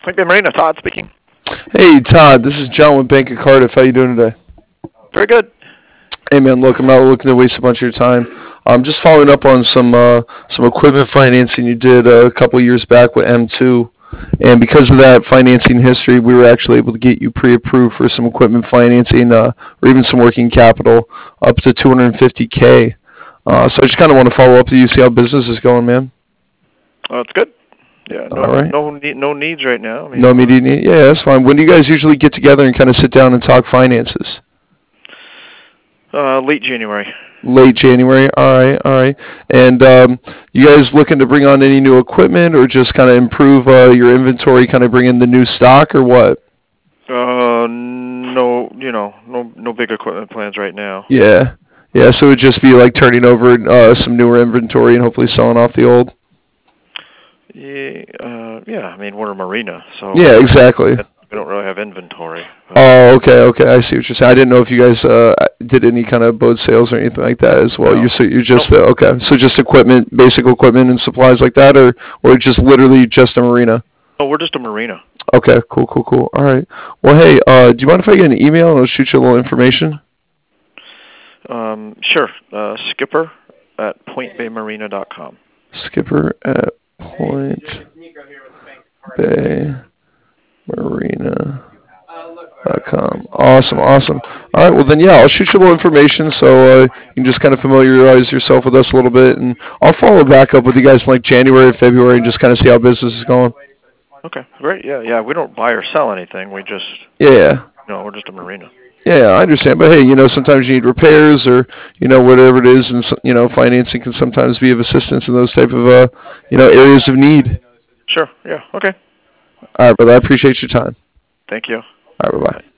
Point Bay Marina, Todd speaking. Hey Todd, this is John with Bank of Cardiff. How you doing today? Very good. Hey man, look, I'm not looking to waste a bunch of your time. I'm just following up on some equipment financing you did a couple years back with M2, and because of that financing history, we were actually able to get you pre-approved for some equipment financing or even some working capital up to 250K. So I just kind of want to follow up with you, see how business is going, man. Oh, it's good. Yeah, All right. no needs right now. I mean, No immediate need. Yeah, that's fine. When do you guys usually get together and kind of sit down and talk finances? late January. Late January. All right, all right. And you guys looking to bring on any new equipment or just kind of improve your inventory, kind of bring in the new stock or what? No, no big equipment plans right now. Yeah. Yeah, so it would just be like turning over some newer inventory and hopefully selling off the old. Yeah. I mean, we're a marina, so Yeah, exactly. we don't really have inventory. Oh, okay, okay. I see what you're saying. I didn't know if you guys did any kind of boat sales or anything like that as well. No. You're just Nope. okay. So just equipment, basic equipment and supplies like that, or just literally just a marina. No, we're just a marina. Okay, cool, cool, cool. All right. Well, hey, do you mind if I get an email and I'll shoot you a little information? Sure. Skipper at pointbaymarina.com. Skipper at pointbaymarina.com. Awesome, awesome. All right, well then, yeah, I'll shoot you a little information so you can just kind of familiarize yourself with us a little bit, and I'll follow back up with you guys in like January, February, and just kind of see how business is going. Okay, great. Yeah. We don't buy or sell anything. We just, Yeah. we're just a marina. Yeah, I understand, but hey, sometimes you need repairs or whatever it is, and financing can sometimes be of assistance in those type of areas of need. Sure. Yeah. Okay. All right, brother, I appreciate your time. Thank you. All right, bye bye.